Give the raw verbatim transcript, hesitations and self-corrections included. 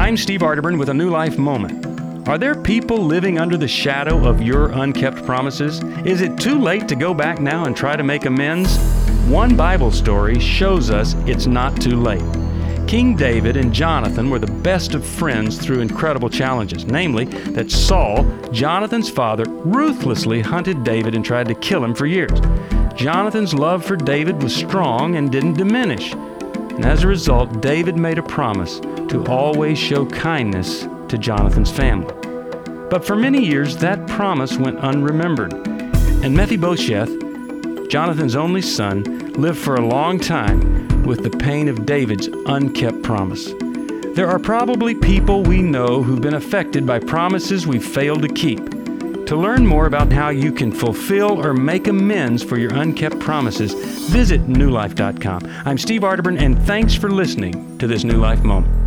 I'm Steve Arterburn with a New Life Moment. Are there people living under the shadow of your unkept promises? Is it too late to go back now and try to make amends? One Bible story shows us it's not too late. King David and Jonathan were the best of friends through incredible challenges, namely that Saul, Jonathan's father, ruthlessly hunted David and tried to kill him for years. Jonathan's love for David was strong and didn't diminish. And as a result, David made a promise to always show kindness to Jonathan's family. But for many years, that promise went unremembered. And Mephibosheth, Jonathan's only son, lived for a long time with the pain of David's unkept promise. There are probably people we know who've been affected by promises we've failed to keep. To learn more about how you can fulfill or make amends for your unkept promises, visit new life dot com. I'm Steve Arterburn, and thanks for listening to this New Life Moment.